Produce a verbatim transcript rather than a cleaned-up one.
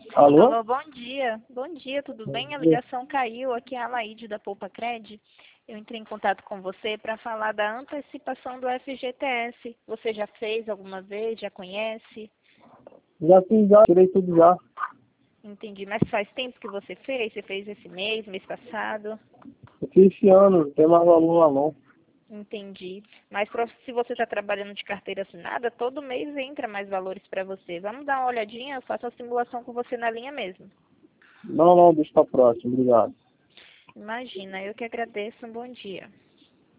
Alô? Alô, bom dia. Bom dia, tudo bem? A ligação caiu. Aqui é a Laide da Poupa Cred. Eu entrei em contato com você para falar da antecipação do F G T S. Você já fez alguma vez? Já conhece? Já fiz, já, tirei tudo já. Entendi. Mas faz tempo que você fez? Você fez esse mês, mês passado? Eu fiz esse ano, não tem mais valor lá não. Entendi. Mas pra- se você está trabalhando de carteira assinada, todo mês entra mais valores para você. Vamos dar uma olhadinha? Eu faço a simulação com você na linha mesmo. Não, não, deixa pra próximo, obrigado. Imagina, eu que agradeço. Um bom dia.